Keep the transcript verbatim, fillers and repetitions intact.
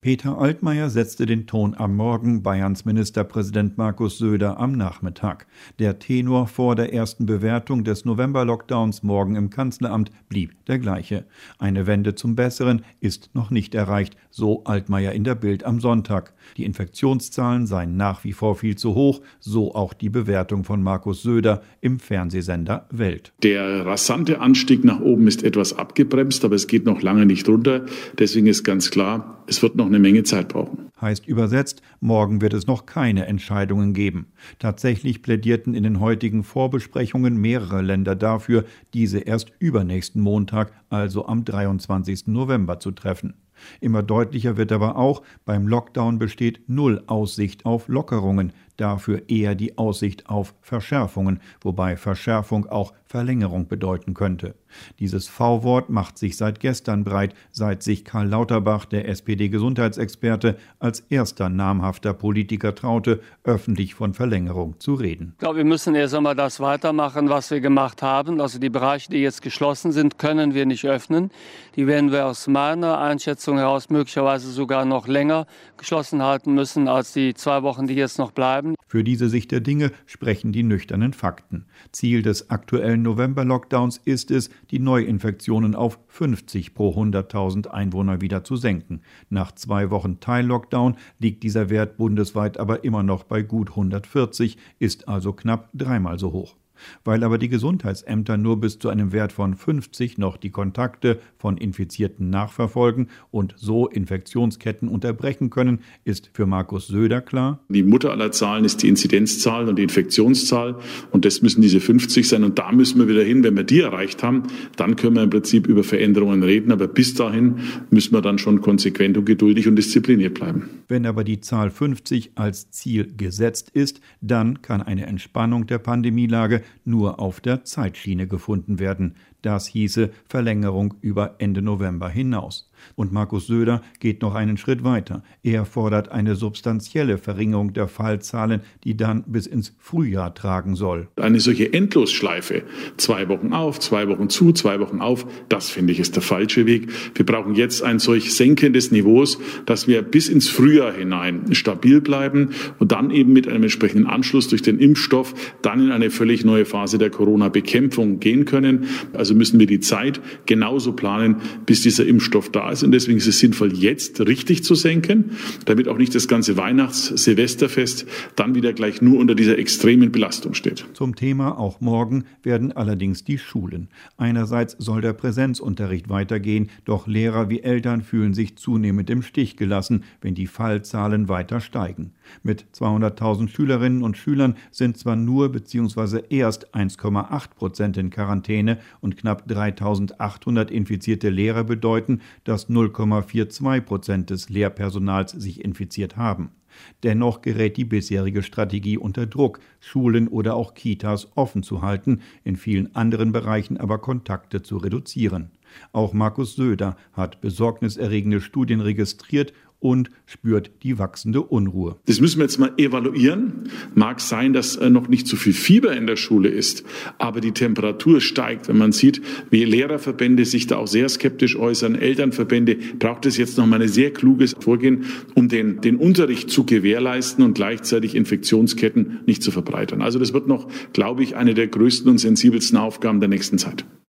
Peter Altmaier setzte den Ton am Morgen, Bayerns Ministerpräsident Markus Söder am Nachmittag. Der Tenor vor der ersten Bewertung des November-Lockdowns morgen im Kanzleramt blieb der gleiche. Eine Wende zum Besseren ist noch nicht erreicht, so Altmaier in der Bild am Sonntag. Die Infektionszahlen seien nach wie vor viel zu hoch, so auch die Bewertung von Markus Söder im Fernsehsender Welt. Der rasante Anstieg nach oben ist etwas abgebremst, aber es geht noch lange nicht runter. Deswegen ist ganz klar, es wird noch eine Menge Zeit brauchen. Heißt übersetzt, morgen wird es noch keine Entscheidungen geben. Tatsächlich plädierten in den heutigen Vorbesprechungen mehrere Länder dafür, diese erst übernächsten Montag, also am dreiundzwanzigsten November zu treffen. Immer deutlicher wird aber auch, beim Lockdown besteht null Aussicht auf Lockerungen, dafür eher die Aussicht auf Verschärfungen, wobei Verschärfung auch Verlängerung bedeuten könnte. Dieses V-Wort macht sich seit gestern breit, seit sich Karl Lauterbach, der S P D-Gesundheitsexperte, als erster namhafter Politiker traute, öffentlich von Verlängerung zu reden. Ich glaube, wir müssen erst einmal das weitermachen, was wir gemacht haben. Also die Bereiche, die jetzt geschlossen sind, können wir nicht öffnen. Die werden wir aus meiner Einschätzung heraus möglicherweise sogar noch länger geschlossen halten müssen als die zwei Wochen, die jetzt noch bleiben. Für diese Sicht der Dinge sprechen die nüchternen Fakten. Ziel des aktuellen November-Lockdowns ist es, die Neuinfektionen auf fünfzig pro hunderttausend Einwohner wieder zu senken. Nach zwei Wochen Teil-Lockdown liegt dieser Wert bundesweit aber immer noch bei gut hundertvierzig, ist also knapp dreimal so hoch. Weil aber die Gesundheitsämter nur bis zu einem Wert von fünfzig noch die Kontakte von Infizierten nachverfolgen und so Infektionsketten unterbrechen können, ist für Markus Söder klar: Die Mutter aller Zahlen ist die Inzidenzzahl und die Infektionszahl, und das müssen diese fünfzig sein, und da müssen wir wieder hin. Wenn wir die erreicht haben, dann können wir im Prinzip über Veränderungen reden, aber bis dahin müssen wir dann schon konsequent und geduldig und diszipliniert bleiben. Wenn aber die Zahl fünfzig als Ziel gesetzt ist, dann kann eine Entspannung der Pandemielage nur auf der Zeitschiene gefunden werden. Das hieße Verlängerung über Ende November hinaus. Und Markus Söder geht noch einen Schritt weiter. Er fordert eine substanzielle Verringerung der Fallzahlen, die dann bis ins Frühjahr tragen soll. Eine solche Endlosschleife, zwei Wochen auf, zwei Wochen zu, zwei Wochen auf, das finde ich ist der falsche Weg. Wir brauchen jetzt ein solch Senken des Niveaus, dass wir bis ins Frühjahr hinein stabil bleiben und dann eben mit einem entsprechenden Anschluss durch den Impfstoff dann in eine völlig neue Phase der Corona-Bekämpfung gehen können. Also müssen wir die Zeit genauso planen, bis dieser Impfstoff da ist. Und deswegen ist es sinnvoll, jetzt richtig zu senken, damit auch nicht das ganze Weihnachts-Silvesterfest dann wieder gleich nur unter dieser extremen Belastung steht. Zum Thema auch morgen werden allerdings die Schulen. Einerseits soll der Präsenzunterricht weitergehen, doch Lehrer wie Eltern fühlen sich zunehmend im Stich gelassen, wenn die Fallzahlen weiter steigen. Mit zweihunderttausend Schülerinnen und Schülern sind zwar nur bzw. erst eins Komma acht Prozent in Quarantäne und knapp dreitausendachthundert infizierte Lehrer bedeuten, dass null Komma zweiundvierzig Prozent des Lehrpersonals sich infiziert haben. Dennoch gerät die bisherige Strategie unter Druck, Schulen oder auch Kitas offen zu halten, in vielen anderen Bereichen aber Kontakte zu reduzieren. Auch Markus Söder hat besorgniserregende Studien registriert und spürt die wachsende Unruhe. Das müssen wir jetzt mal evaluieren. Mag sein, dass noch nicht so viel Fieber in der Schule ist, aber die Temperatur steigt. Wenn man sieht, wie Lehrerverbände sich da auch sehr skeptisch äußern, Elternverbände, braucht es jetzt noch mal ein sehr kluges Vorgehen, um den, den Unterricht zu gewährleisten und gleichzeitig Infektionsketten nicht zu verbreitern. Also das wird noch, glaube ich, eine der größten und sensibelsten Aufgaben der nächsten Zeit.